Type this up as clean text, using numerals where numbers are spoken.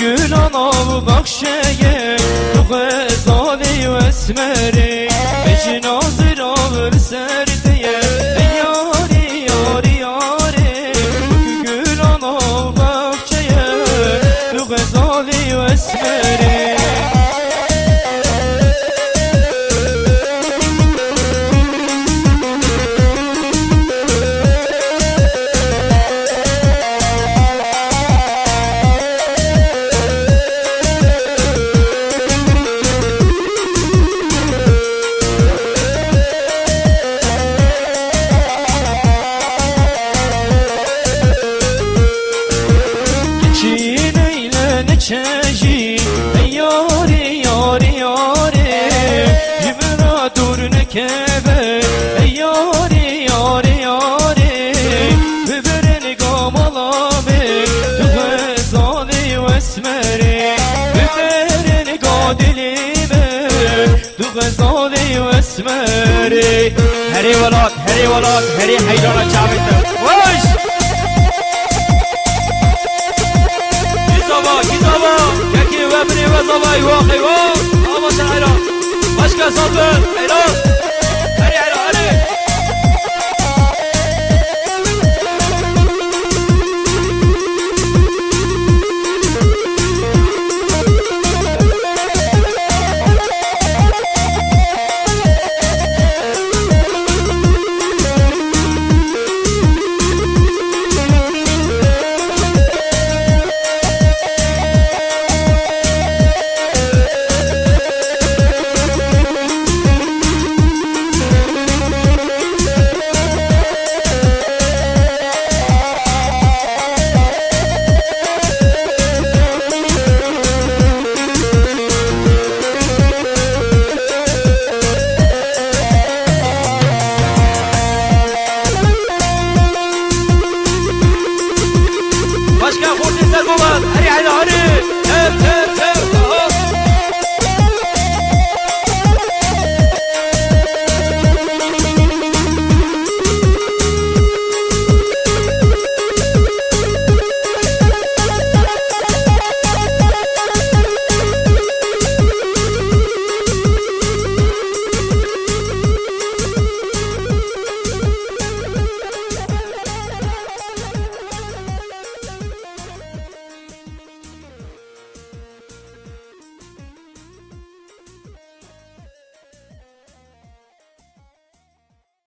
گلان آب بخشه تو غزالی و اسمری بجناز را برسرده یاری یاری یاری گلان آب بخشه تو غزالی و اسمری چجی یاری یاری یاری جبرا دور نکبه یاری یاری یاری ببر نگام علامه تو غزالی و اسمری ببر نگاه دلیمه تو غزالی و اسمری هری ولاد هری ولاد هری حیدان چاویده وش كتابة كاكي وابني وزباي واقي واق أما سعيرا مشكا صبر عراق هري